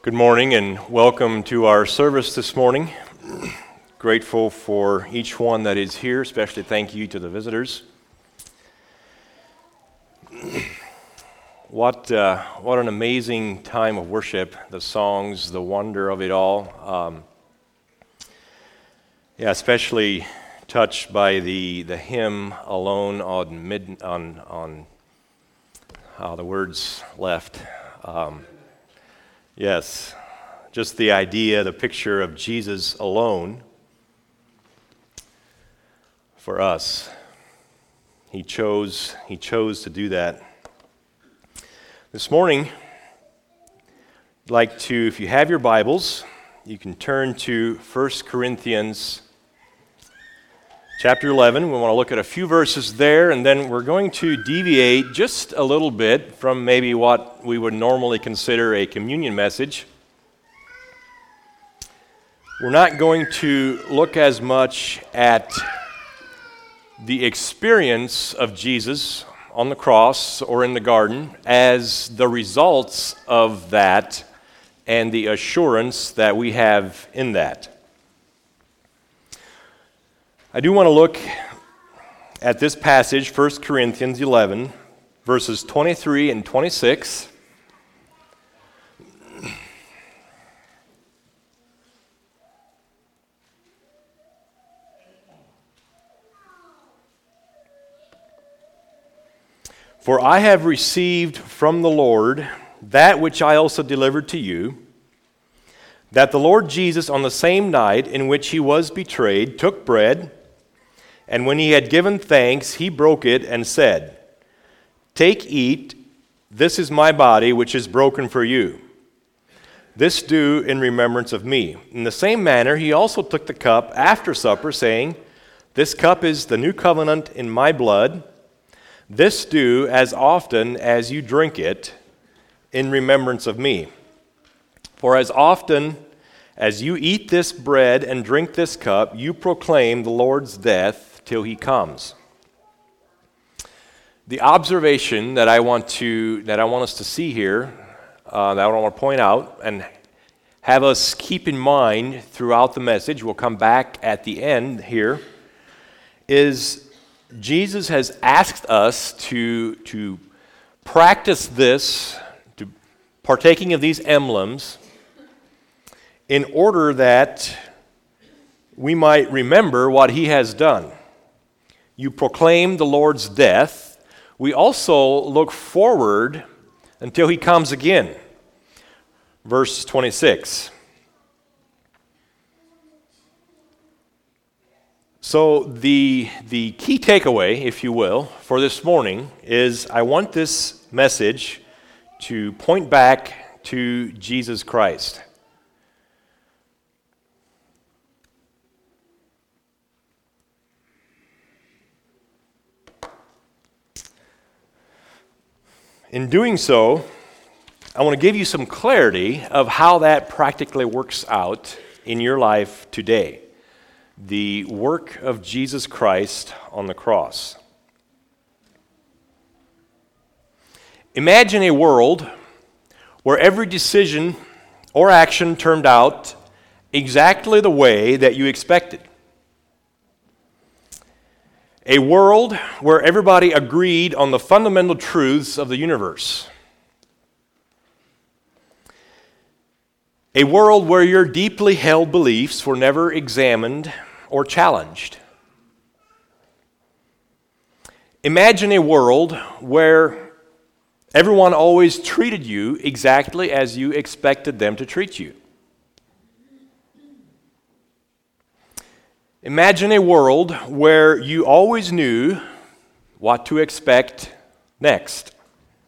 Good morning and welcome to our service this morning. Grateful for each one that is here, especially thank you to the visitors. What an amazing time of worship, the songs, the wonder of it all. Especially touched by the hymn "Alone on the words left. Yes, just the idea, the picture of Jesus alone for us. He chose to do that. This morning, I'd like to, if you have your Bibles, you can turn to 1 Corinthians chapter 11. We want to look at a few verses there, and then we're going to deviate just a little bit from maybe what we would normally consider a communion message. We're not going to look as much at the experience of Jesus on the cross or in the garden as the results of that and the assurance that we have in that. I do want to look at this passage, 1 Corinthians 11, verses 23 and 26. For I have received from the Lord that which I also delivered to you, that the Lord Jesus, on the same night in which he was betrayed, took bread, and when he had given thanks, he broke it and said, "Take, eat, this is my body which is broken for you. This do in remembrance of me." In the same manner, he also took the cup after supper, saying, "This cup is the new covenant in my blood. This do as often as you drink it in remembrance of me. For as often as you eat this bread and drink this cup, you proclaim the Lord's death till he comes." The observation that I want us to see here, that I want to point out and have us keep in mind throughout the message, we'll come back at the end here, is Jesus has asked us to practice this, to partaking of these emblems, in order that we might remember what he has done. You proclaim the Lord's death. We also look forward until he comes again. Verse 26. So the key takeaway, if you will, for this morning is I want this message to point back to Jesus Christ. In doing so, I want to give you some clarity of how that practically works out in your life today. The work of Jesus Christ on the cross. Imagine a world where every decision or action turned out exactly the way that you expected. A world where everybody agreed on the fundamental truths of the universe. A world where your deeply held beliefs were never examined or challenged. Imagine a world where everyone always treated you exactly as you expected them to treat you. Imagine a world where you always knew what to expect next.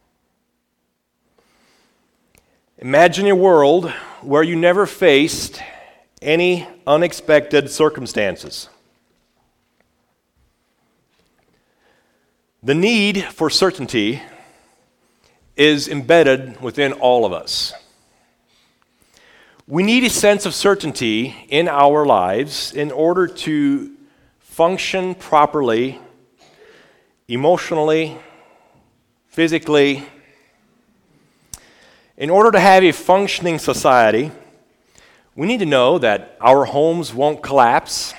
Imagine a world where you never faced any unexpected circumstances. The need for certainty is embedded within all of us. We need a sense of certainty in our lives in order to function properly, emotionally, physically, In order to have a functioning society, we need to know that our homes won't collapse,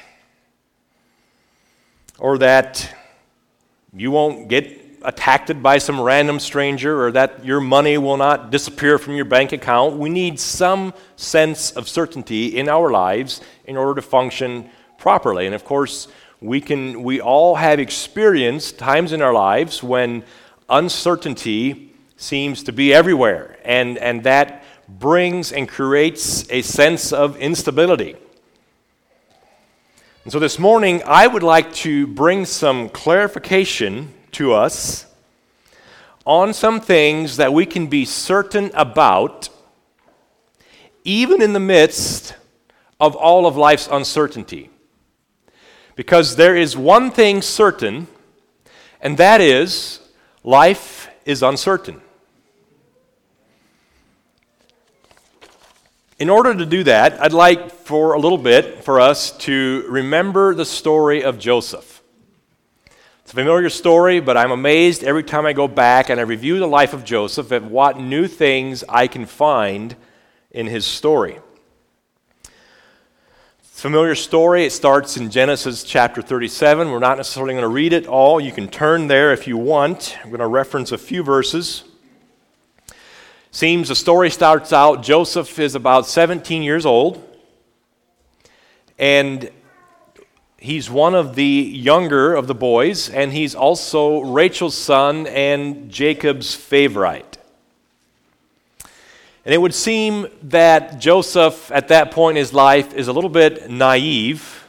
or that you won't get attacked by some random stranger, or that your money will not disappear from your bank account. We need some sense of certainty in our lives in order to function properly. And of course, we all have experienced times in our lives when uncertainty seems to be everywhere, and that brings and creates a sense of instability. And so this morning, I would like to bring some clarification to us on some things that we can be certain about, even in the midst of all of life's uncertainty. Because there is one thing certain, and that is life is uncertain. In order to do that, I'd like for a little bit for us to remember the story of Joseph. It's a familiar story, but I'm amazed every time I go back and I review the life of Joseph at what new things I can find in his story. It's a familiar story. It starts in Genesis chapter 37. We're not necessarily going to read it all. You can turn there if you want. I'm going to reference a few verses. Seems the story starts out, Joseph is about 17 years old, and he's one of the younger of the boys, and he's also Rachel's son and Jacob's favorite. And it would seem that Joseph, at that point in his life, is a little bit naive.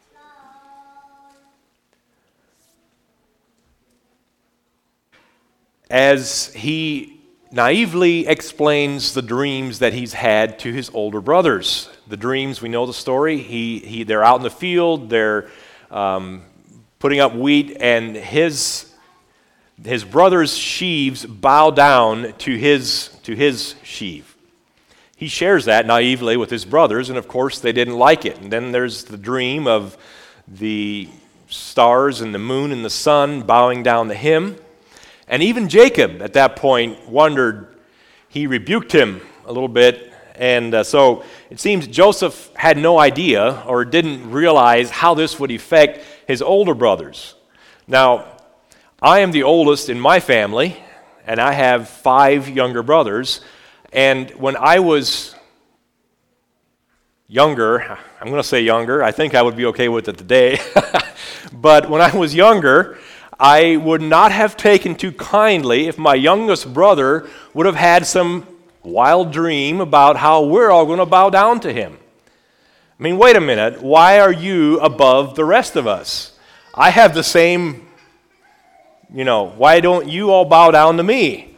As he naively explains the dreams that he's had to his older brothers. The dreams, we know the story. They're out in the field, they're putting up wheat, and his brothers' sheaves bow down to his sheaf. He shares that naively with his brothers, and of course they didn't like it. And then there's the dream of the stars and the moon and the sun bowing down to him. And even Jacob, at that point, wondered. He rebuked him a little bit. And so it seems Joseph had no idea or didn't realize how this would affect his older brothers. Now, I am the oldest in my family, and I have 5 younger brothers. And when I was younger, I'm going to say younger, I think I would be okay with it today. But when I was younger, I would not have taken too kindly if my youngest brother would have had some wild dream about how we're all going to bow down to him. I mean, wait a minute. Why are you above the rest of us? I have the same, why don't you all bow down to me?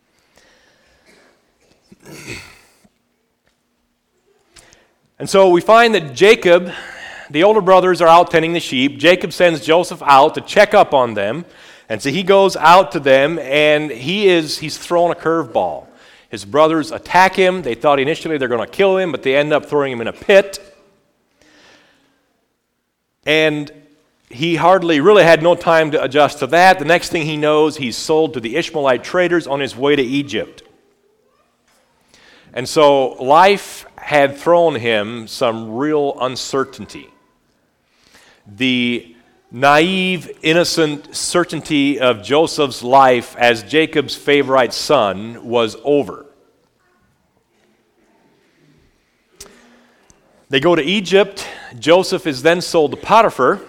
And so we find that Jacob, the older brothers, are out tending the sheep. Jacob sends Joseph out to check up on them. And so he goes out to them, and he's thrown a curveball. His brothers attack him. They thought initially they're going to kill him, but they end up throwing him in a pit. And he hardly really had no time to adjust to that. The next thing he knows, he's sold to the Ishmaelite traders on his way to Egypt. And so life had thrown him some real uncertainty. The naive, innocent certainty of Joseph's life as Jacob's favorite son was over. They go to Egypt. Joseph is then sold to Potiphar.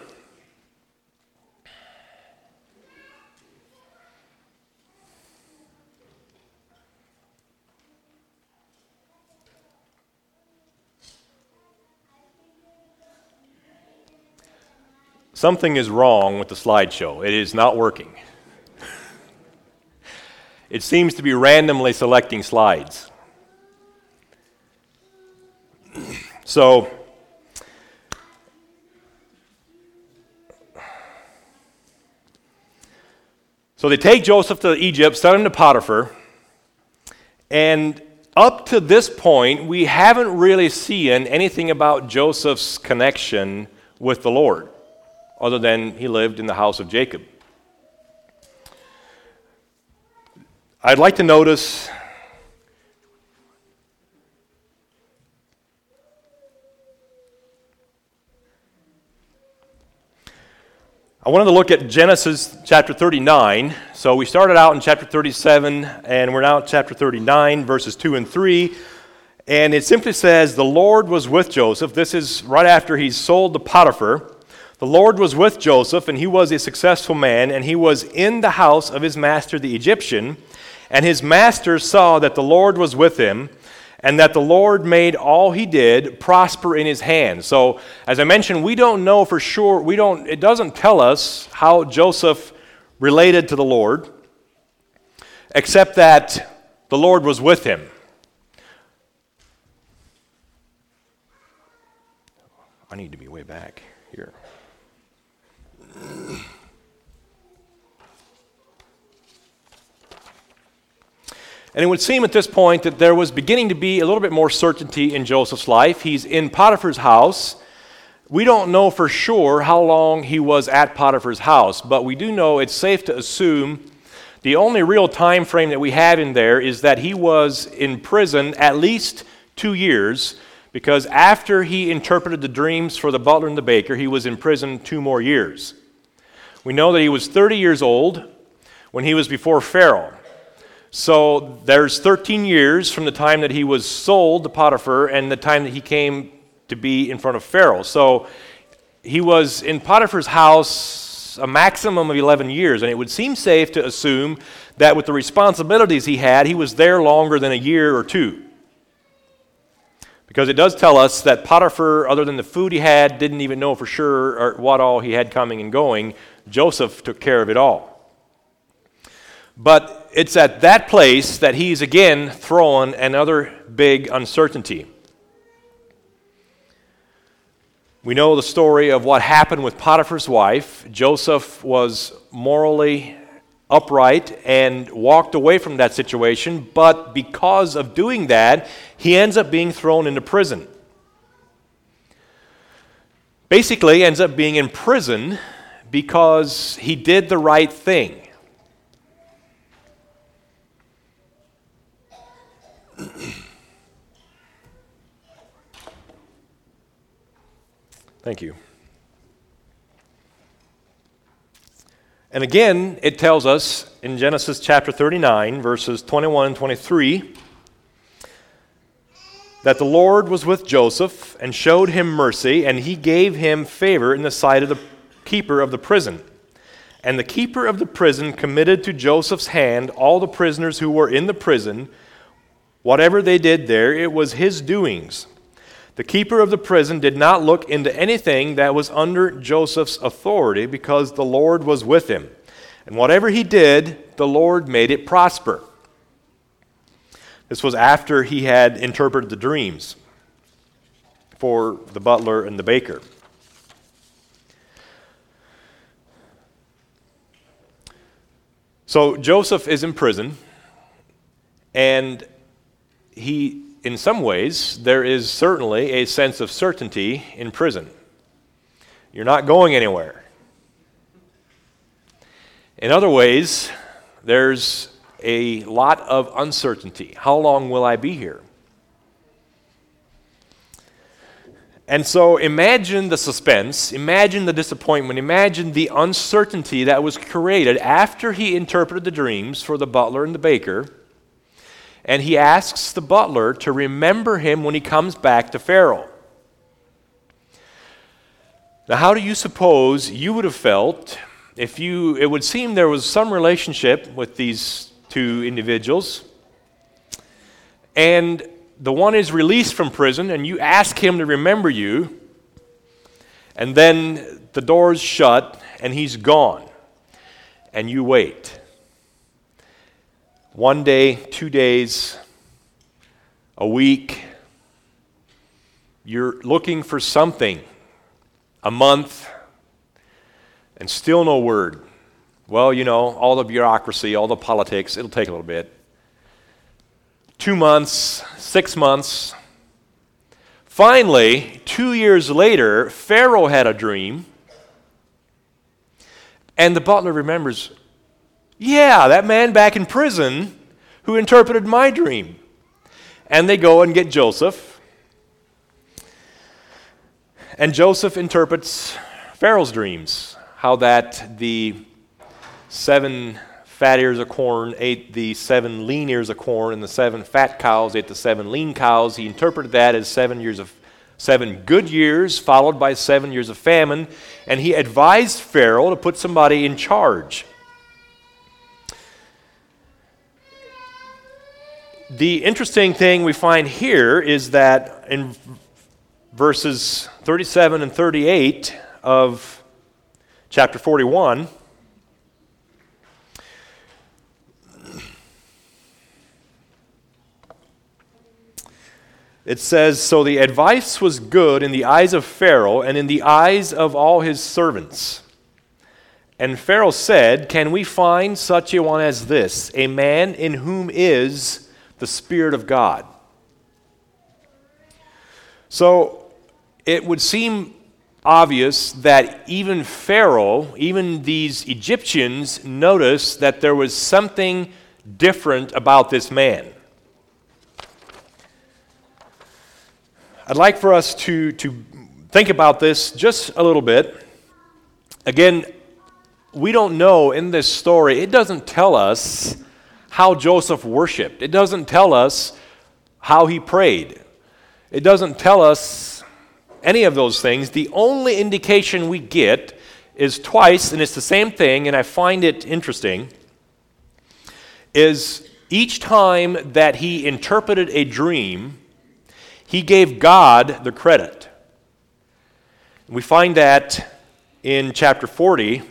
Something is wrong with the slideshow. It is not working. It seems to be randomly selecting slides. So they take Joseph to Egypt, send him to Potiphar, and up to this point, we haven't really seen anything about Joseph's connection with the Lord, other than he lived in the house of Jacob. I'd like to notice I wanted to look at Genesis chapter 39. So we started out in chapter 37, and we're now at chapter 39, verses 2 and 3. And it simply says, the Lord was with Joseph. This is right after he's sold to Potiphar. The Lord was with Joseph, and he was a successful man, and he was in the house of his master the Egyptian. And his master saw that the Lord was with him, and that the Lord made all he did prosper in his hand. So, as I mentioned, we don't know for sure. It doesn't tell us how Joseph related to the Lord, except that the Lord was with him. I need to be way back here. And it would seem at this point that there was beginning to be a little bit more certainty in Joseph's life. He's in Potiphar's house. We don't know for sure how long he was at Potiphar's house, but we do know it's safe to assume the only real time frame that we have in there is that he was in prison at least 2 years, because after he interpreted the dreams for the butler and the baker, he was in prison 2 more years. We know that he was 30 years old when he was before Pharaoh. So there's 13 years from the time that he was sold to Potiphar and the time that he came to be in front of Pharaoh. So he was in Potiphar's house a maximum of 11 years, and it would seem safe to assume that with the responsibilities he had, he was there longer than a year or 2. Because it does tell us that Potiphar, other than the food he had, didn't even know for sure or what all he had coming and going. Joseph took care of it all. But it's at that place that he's again thrown another big uncertainty. We know the story of what happened with Potiphar's wife. Joseph was morally upright and walked away from that situation, but because of doing that, he ends up being thrown into prison. Basically, ends up being in prison because he did the right thing. Thank you. And again, it tells us in Genesis chapter 39, verses 21 and 23, that the Lord was with Joseph and showed him mercy, and he gave him favor in the sight of the keeper of the prison. And the keeper of the prison committed to Joseph's hand all the prisoners who were in the prison. Whatever they did there, it was his doings. The keeper of the prison did not look into anything that was under Joseph's authority, because the Lord was with him. And whatever he did, the Lord made it prosper. This was after he had interpreted the dreams for the butler and the baker. So Joseph is in prison, and he, in some ways, there is certainly a sense of certainty in prison. You're not going anywhere. In other ways, there's a lot of uncertainty. How long will I be here? And so imagine the suspense, imagine the disappointment, imagine the uncertainty that was created after he interpreted the dreams for the butler and the baker. And he asks the butler to remember him when he comes back to Pharaoh. Now, how do you suppose you would have felt if it would seem there was some relationship with these 2 individuals, and the one is released from prison, and you ask him to remember you, and then the door's shut, and he's gone, and you wait. 1 day, 2 days, a week. You're looking for something. A month, and still no word. Well, you know, all the bureaucracy, all the politics, it'll take a little bit. 2 months, 6 months. Finally, 2 years later, Pharaoh had a dream, and the butler remembers, yeah, that man back in prison who interpreted my dream. And they go and get Joseph. And Joseph interprets Pharaoh's dreams. how that the 7 fat ears of corn ate the 7 lean ears of corn, and the 7 fat cows ate the 7 lean cows. He interpreted that as 7 good years followed by 7 years of famine, and he advised Pharaoh to put somebody in charge. The interesting thing we find here is that in verses 37 and 38 of chapter 41, it says, "So the advice was good in the eyes of Pharaoh and in the eyes of all his servants. And Pharaoh said, 'Can we find such a one as this, a man in whom is the Spirit of God?'" So it would seem obvious that even Pharaoh, even these Egyptians, noticed that there was something different about this man. I'd like for us to think about this just a little bit. Again, we don't know in this story, it doesn't tell us how Joseph worshiped. It doesn't tell us how he prayed. It doesn't tell us any of those things. The only indication we get is twice, and it's the same thing, and I find it interesting, is each time that he interpreted a dream, he gave God the credit. We find that in chapter 40.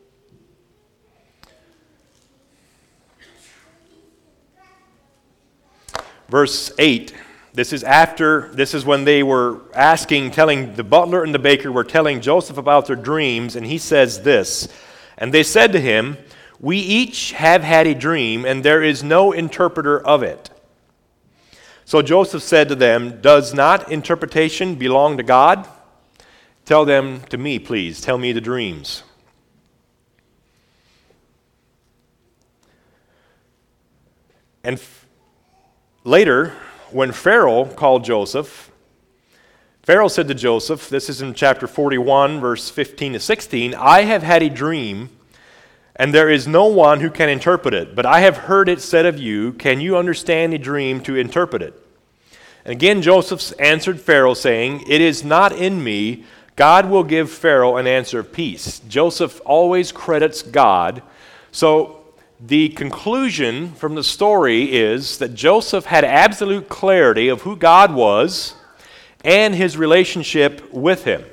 Verse 8, this is when they were telling the butler and the baker were telling Joseph about their dreams, and he says this, "And they said to him, 'We each have had a dream, and there is no interpreter of it.' So Joseph said to them, 'Does not interpretation belong to God? Tell them to me, please. Tell me the dreams.'" And later, when Pharaoh called Joseph, Pharaoh said to Joseph, this is in chapter 41, verse 15 to 16, "I have had a dream, and there is no one who can interpret it. But I have heard it said of you, can you understand a dream to interpret it?" And again Joseph answered Pharaoh, saying, "It is not in me. God will give Pharaoh an answer of peace." Joseph always credits God. So the conclusion from the story is that Joseph had absolute clarity of who God was and his relationship with him.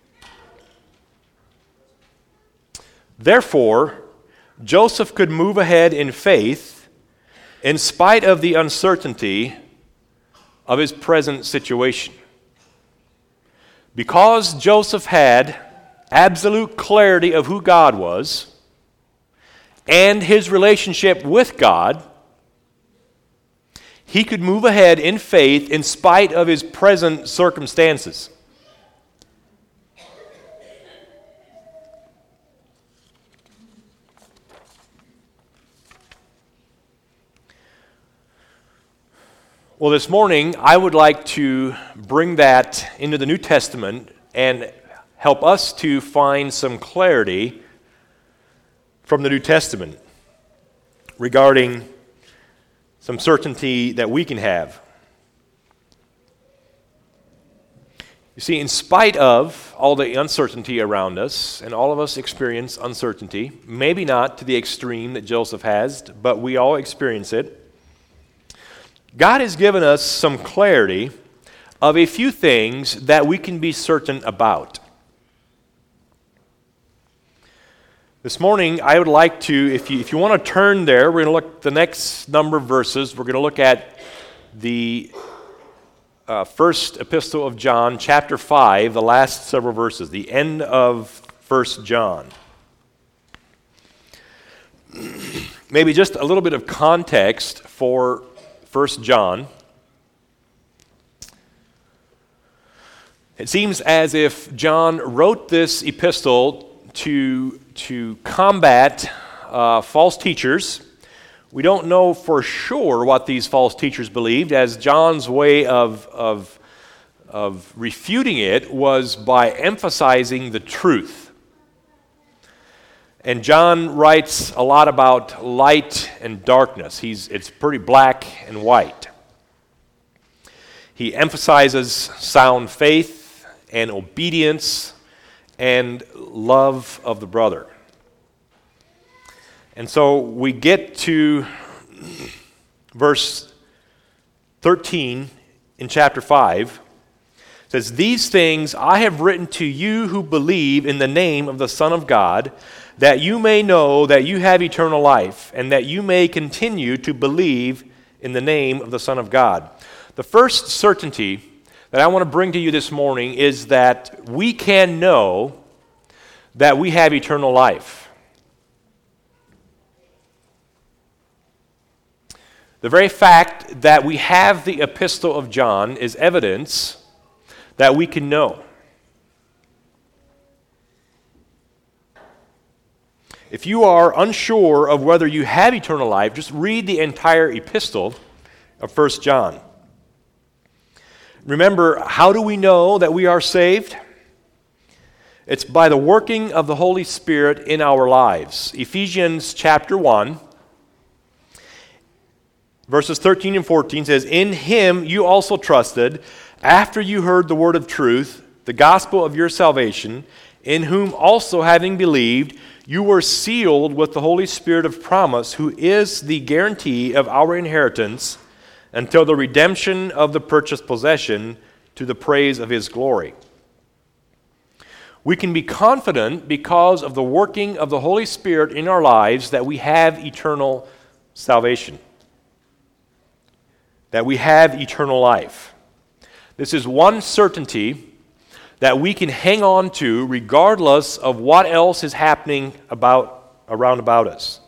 Therefore, Joseph could move ahead in faith in spite of the uncertainty of his present situation. Because Joseph had absolute clarity of who God was and his relationship with God, he could move ahead in faith in spite of his present circumstances. Well, this morning, I would like to bring that into the New Testament and help us to find some clarity from the New Testament regarding some certainty that we can have. You see, in spite of all the uncertainty around us, and all of us experience uncertainty, maybe not to the extreme that Joseph has, but we all experience it, God has given us some clarity of a few things that we can be certain about. This morning, I would like to, if you want to turn there, we're going to look the next number of verses. We're going to look at the first epistle of John, chapter 5, the last several verses, the end of 1 John. Maybe just a little bit of context for 1 John. It seems as if John wrote this epistle to combat false teachers. We don't know for sure what these false teachers believed, as John's way of refuting it was by emphasizing the truth. And John writes a lot about light and darkness. It's pretty black and white. He emphasizes sound faith and obedience and love of the brother. And so we get to verse 13 in chapter 5. It says, "These things I have written to you who believe in the name of the Son of God, that you may know that you have eternal life, and that you may continue to believe in the name of the Son of God." The first certainty that I want to bring to you this morning is that we can know that we have eternal life. The very fact that we have the epistle of John is evidence that we can know. If you are unsure of whether you have eternal life, just read the entire epistle of 1 John. Remember, how do we know that we are saved? It's by the working of the Holy Spirit in our lives. Ephesians chapter 1, verses 13 and 14 says, "In him you also trusted, after you heard the word of truth, the gospel of your salvation, in whom also having believed, you were sealed with the Holy Spirit of promise, who is the guarantee of our inheritance until the redemption of the purchased possession, to the praise of his glory." We can be confident because of the working of the Holy Spirit in our lives that we have eternal salvation, that we have eternal life. This is one certainty that we can hang on to regardless of what else is happening around about us.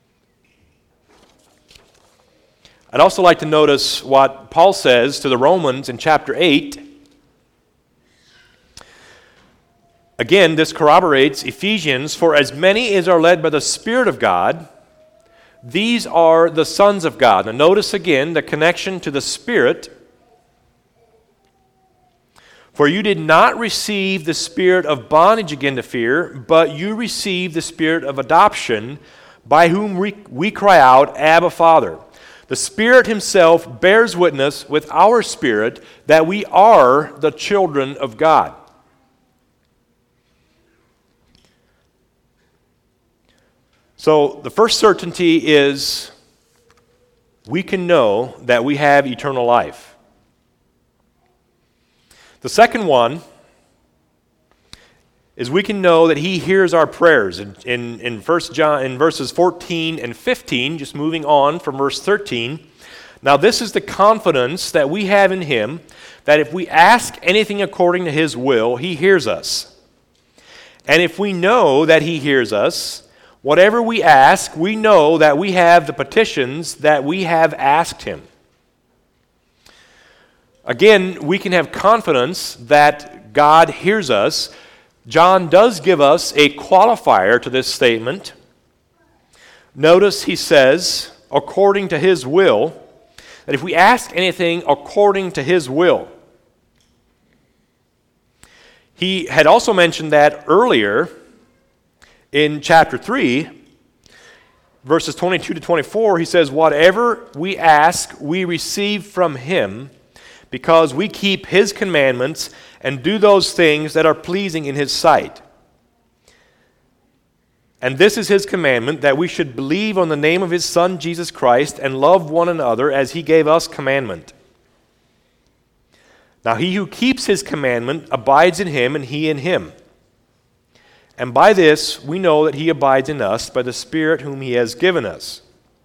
I'd also like to notice what Paul says to the Romans in chapter 8. Again, this corroborates Ephesians, "For as many as are led by the Spirit of God, these are the sons of God." Now notice again the connection to the Spirit. "For you did not receive the spirit of bondage again to fear, but you received the spirit of adoption, by whom we cry out, Abba, Father." The Spirit himself bears witness with our spirit that we are the children of God. So the first certainty is we can know that we have eternal life. The second one is we can know that he hears our prayers. In 1 John, in verses 14 and 15, just moving on from verse 13, "Now this is the confidence that we have in him, that if we ask anything according to his will, he hears us. And if we know that he hears us, whatever we ask, we know that we have the petitions that we have asked him." Again, we can have confidence that God hears us. John does give us a qualifier to this statement. Notice he says, according to his will, that if we ask anything according to his will. He had also mentioned that earlier in chapter 3, verses 22 to 24, he says, "Whatever we ask, we receive from him, because we keep his commandments and do those things that are pleasing in his sight. And this is his commandment, that we should believe on the name of his Son, Jesus Christ, and love one another as he gave us commandment. Now he who keeps his commandment abides in him, and he in him. And by this we know that he abides in us, by the Spirit whom he has given us."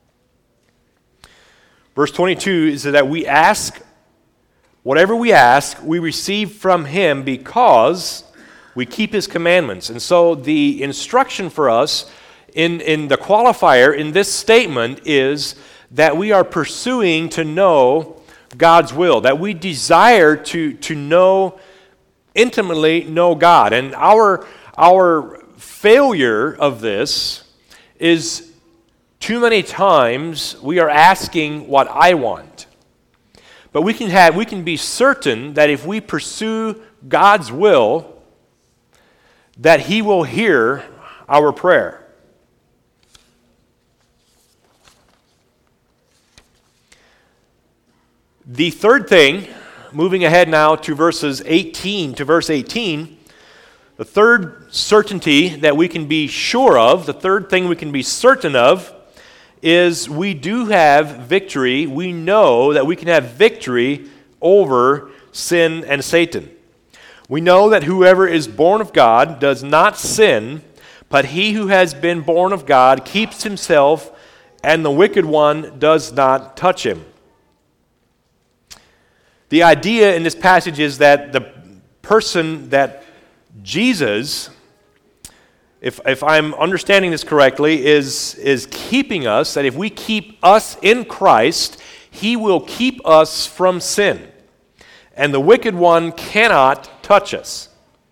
Verse 22 is that we ask, whatever we ask, we receive from him because we keep his commandments. And so the instruction for us in the qualifier in this statement is that we are pursuing to know God's will, that we desire to intimately know God. And our failure of this is too many times we are asking what I want. But we can be certain that if we pursue God's will, that he will hear our prayer. The third thing, moving ahead now to verse 18, the third certainty that we can be sure of, the third thing we can be certain of, is we do have victory. We know that we can have victory over sin and Satan. We know that whoever is born of God does not sin, but he who has been born of God keeps himself, and the wicked one does not touch him. The idea in this passage is that the person that Jesus, if I'm understanding this correctly, is keeping us, that if we keep us in Christ, he will keep us from sin. And the wicked one cannot touch us.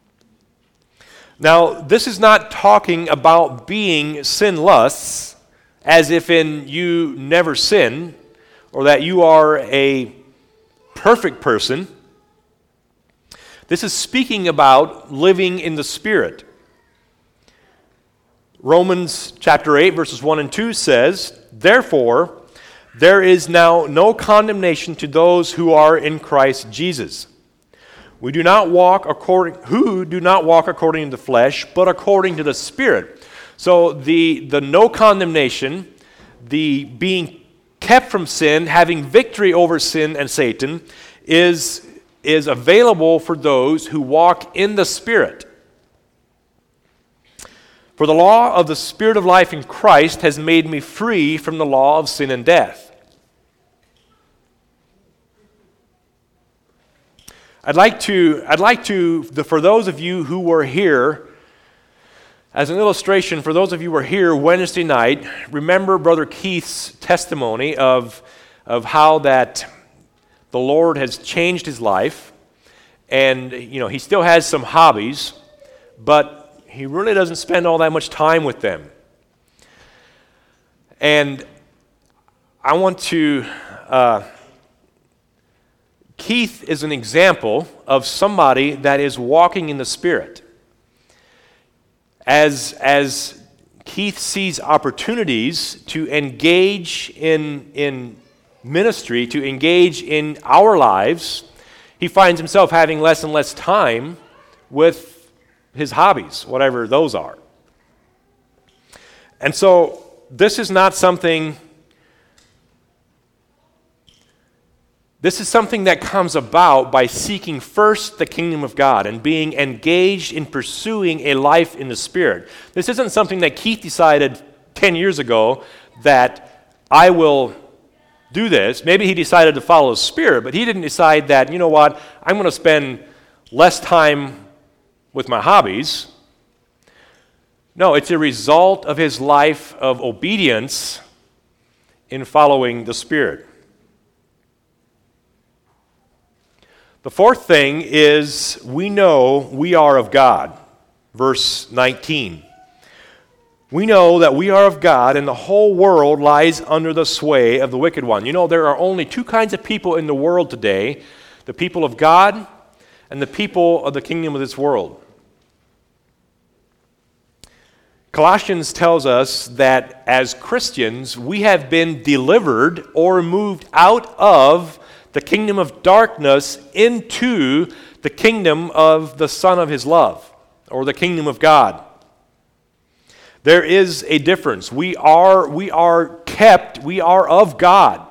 Now, this is not talking about being sinless, as if in you never sin, or that you are a perfect person. This is speaking about living in the Spirit. Romans chapter 8, verses 1 and 2 says, "Therefore, there is now no condemnation to those who are in Christ Jesus. We do not walk according to the flesh, but according to the Spirit." So the no condemnation, the being kept from sin, having victory over sin and Satan, is available for those who walk in the Spirit. "For the law of the Spirit of life in Christ has made me free from the law of sin and death." I'd like to, for those of you who were here, as an illustration, for those of you who were here Wednesday night, remember Brother Keith's testimony of how that the Lord has changed his life, and he still has some hobbies, but he really doesn't spend all that much time with them. And I want to Keith is an example of somebody that is walking in the Spirit. As Keith sees opportunities to engage in ministry, to engage in our lives, he finds himself having less and less time with his hobbies, whatever those are. And so this is something that comes about by seeking first the kingdom of God and being engaged in pursuing a life in the Spirit. This isn't something that Keith decided 10 years ago that I will do this. Maybe he decided to follow the Spirit, but he didn't decide that, I'm going to spend less time with my hobbies. No, it's a result of his life of obedience in following the Spirit. The fourth thing is we know we are of God. Verse 19. We know that we are of God, and the whole world lies under the sway of the wicked one. There are only two kinds of people in the world today: the people of God and the people of the kingdom of this world. Colossians tells us that as Christians, we have been delivered or moved out of the kingdom of darkness into the kingdom of the Son of His love, or the kingdom of God. There is a difference. We are of God.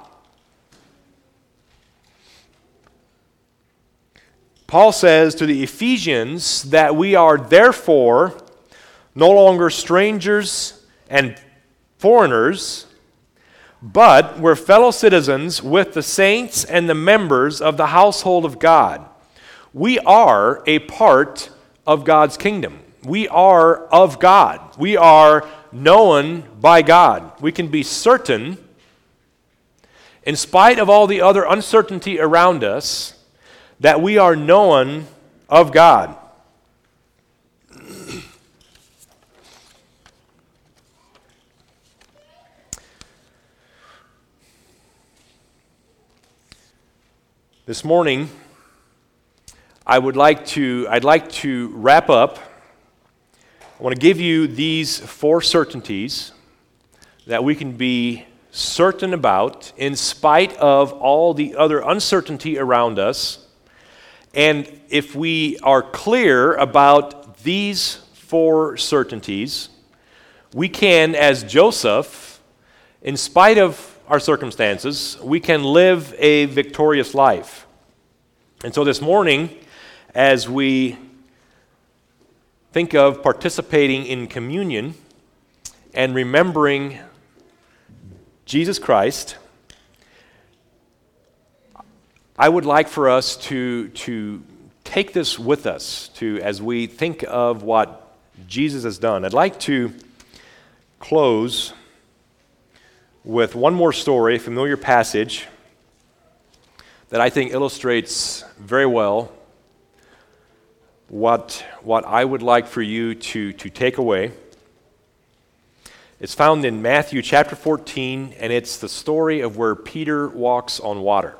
Paul says to the Ephesians that we are therefore no longer strangers and foreigners, but we're fellow citizens with the saints and the members of the household of God. We are a part of God's kingdom. We are of God. We are known by God. We can be certain, in spite of all the other uncertainty around us, that we are known of God. This morning, I'd like to wrap up. I want to give you these four certainties that we can be certain about in spite of all the other uncertainty around us. And if we are clear about these four certainties, we can, as Joseph, in spite of our circumstances, we can live a victorious life. And so this morning, as we think of participating in communion and remembering Jesus Christ, I would like for us to take this with us as we think of what Jesus has done. I'd like to close with one more story, a familiar passage that I think illustrates very well what I would like for you to take away. It's found in Matthew chapter 14, and it's the story of where Peter walks on water.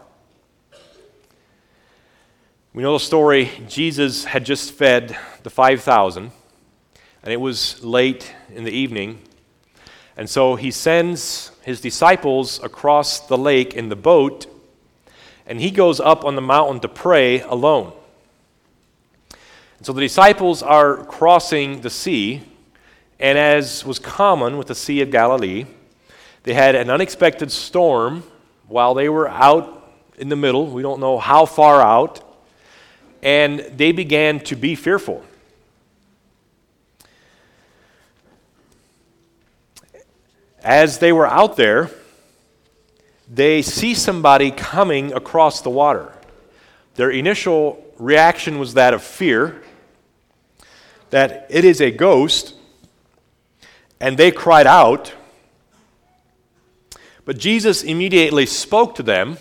We know the story. Jesus had just fed the 5,000, and it was late in the evening. And so he sends his disciples across the lake in the boat, and he goes up on the mountain to pray alone. And so the disciples are crossing the sea, and as was common with the Sea of Galilee, they had an unexpected storm while they were out in the middle. We don't know how far out. And they began to be fearful. As they were out there, they see somebody coming across the water. Their initial reaction was that of fear, that it is a ghost, and they cried out. But Jesus immediately spoke to them.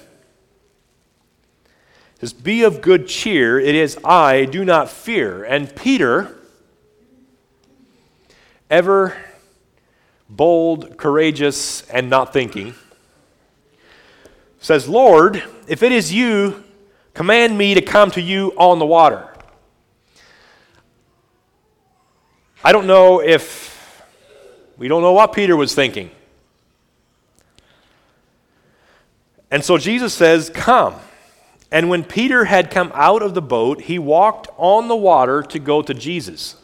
He says, "Be of good cheer, it is I, do not fear." And Peter, ever bold, courageous, and not thinking, says, "Lord, if it is you, command me to come to you on the water." We don't know what Peter was thinking. And so Jesus says, "Come." And when Peter had come out of the boat, he walked on the water to go to Jesus.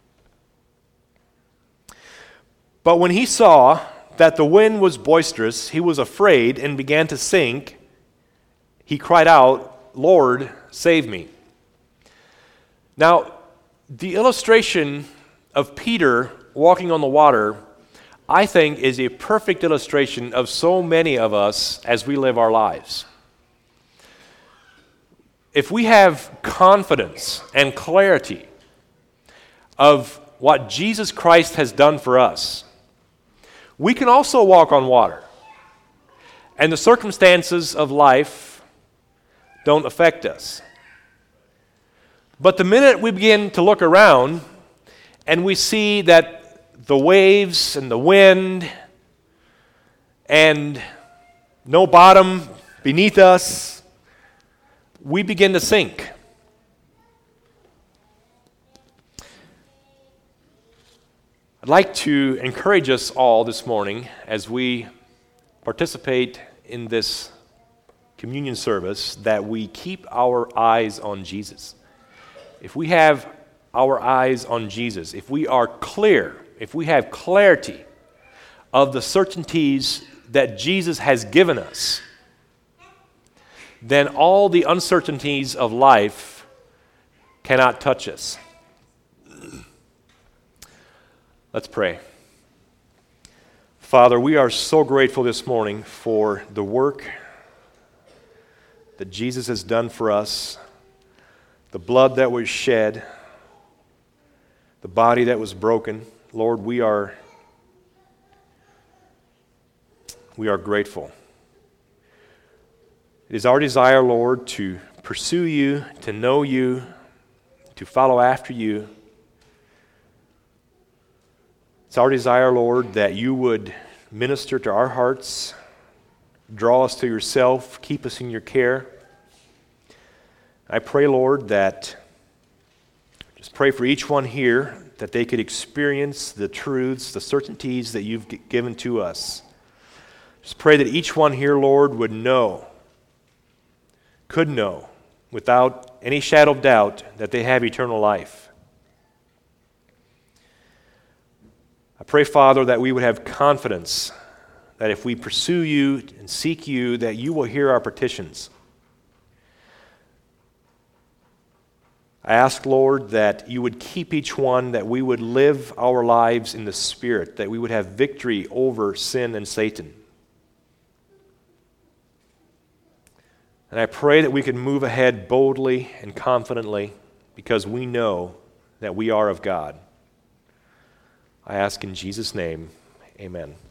But when he saw that the wind was boisterous, he was afraid and began to sink. He cried out, "Lord, save me." Now, the illustration of Peter walking on the water, I think, is a perfect illustration of so many of us as we live our lives. If we have confidence and clarity of what Jesus Christ has done for us, we can also walk on water. And the circumstances of life don't affect us. But the minute we begin to look around and we see that the waves and the wind and no bottom beneath us, we begin to sink. I'd like to encourage us all this morning as we participate in this communion service that we keep our eyes on Jesus. If we have our eyes on Jesus, if we are clear, if we have clarity of the certainties that Jesus has given us, then all the uncertainties of life cannot touch us. Let's pray. Father, we are so grateful this morning for the work that Jesus has done for us, the blood that was shed, the body that was broken. Lord, we are grateful. It is our desire, Lord, to pursue you, to know you, to follow after you. It's our desire, Lord, that you would minister to our hearts, draw us to yourself, keep us in your care. I pray, Lord, just pray for each one here that they could experience the truths, the certainties that you've given to us. Just pray that each one here, Lord, would know, could know, without any shadow of doubt, that they have eternal life. I pray, Father, that we would have confidence that if we pursue you and seek you, that you will hear our petitions. I ask, Lord, that you would keep each one, that we would live our lives in the Spirit, that we would have victory over sin and Satan. And I pray that we can move ahead boldly and confidently because we know that we are of God. I ask in Jesus' name, amen.